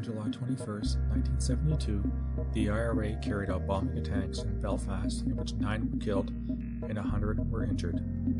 July 21st, 1972, the IRA carried out bombing attacks in Belfast in which 9 were killed and 100 were injured.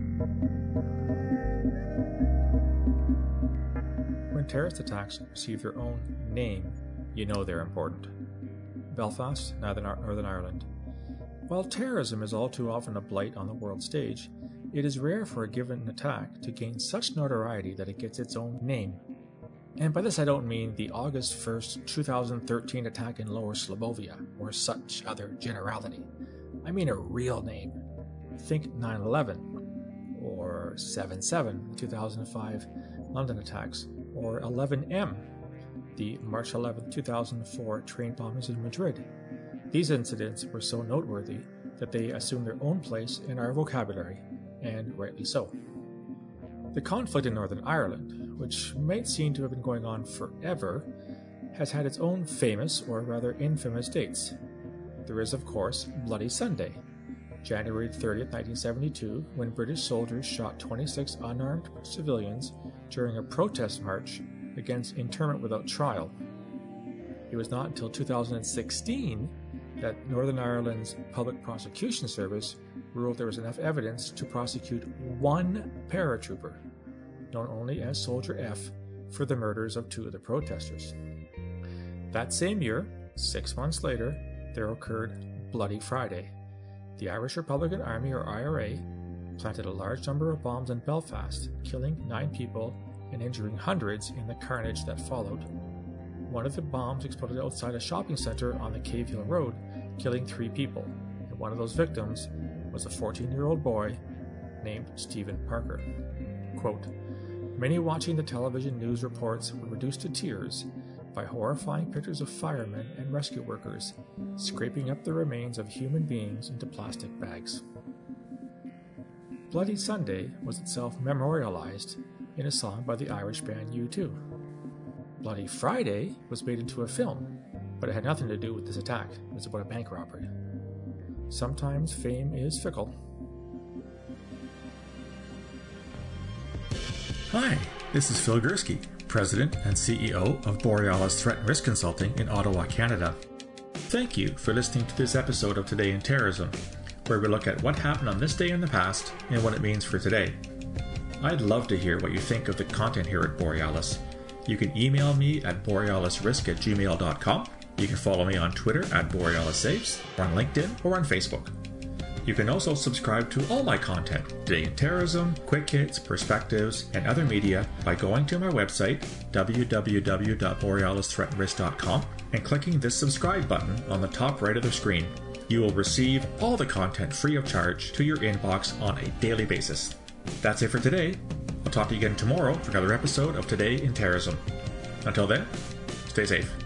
When terrorist attacks receive their own name, you know they're important. Belfast, Northern Ireland. While terrorism is all too often a blight on the world stage, it is rare for a given attack to gain such notoriety that it gets its own name. And by this I don't mean the August 1st, 2013 attack in Lower Slobovia, or such other generality. I mean a real name. Think 9/11, or 7/7, 2005 London attacks, or 11M, the March 11, 2004 train bombings in Madrid. These incidents were so noteworthy that they assumed their own place in our vocabulary, and rightly so. The conflict in Northern Ireland, which might seem to have been going on forever, has had its own famous, or rather infamous, dates. There is, of course, Bloody Sunday, January 30th, 1972, when British soldiers shot 26 unarmed civilians during a protest march against internment without trial. It was not until 2016 that Northern Ireland's Public Prosecution Service ruled there was enough evidence to prosecute one paratrooper, known only as Soldier F, for the murders of 2 of the protesters. That same year, 6 months later, there occurred Bloody Friday. The Irish Republican Army, or IRA, planted a large number of bombs in Belfast, killing 9 people and injuring hundreds in the carnage that followed. One of the bombs exploded outside a shopping center on the Cave Hill Road, killing 3 people, and one of those victims was a 14-year-old boy named Stephen Parker. Quote, "Many watching the television news reports were reduced to tears by horrifying pictures of firemen and rescue workers scraping up the remains of human beings into plastic bags." Bloody Sunday was itself memorialized in a song by the Irish band U2. Bloody Friday was made into a film, but it had nothing to do with this attack. It was about a bank robbery. Sometimes fame is fickle. Hi, this is Phil Gursky, President and CEO of Borealis Threat and Risk Consulting in Ottawa, Canada. Thank you for listening to this episode of Today in Terrorism, where we look at what happened on this day in the past and what it means for today. I'd love to hear what you think of the content here at Borealis. You can email me at borealisrisk@gmail.com. You can follow me on Twitter at BorealisSaves, or on LinkedIn, or on Facebook. You can also subscribe to all my content, Today in Terrorism, Quick Hits, Perspectives, and other media by going to my website, www.borealisthreatandrisk.com, and clicking this subscribe button on the top right of the screen. You will receive all the content free of charge to your inbox on a daily basis. That's it for today. I'll talk to you again tomorrow for another episode of Today in Terrorism. Until then, stay safe.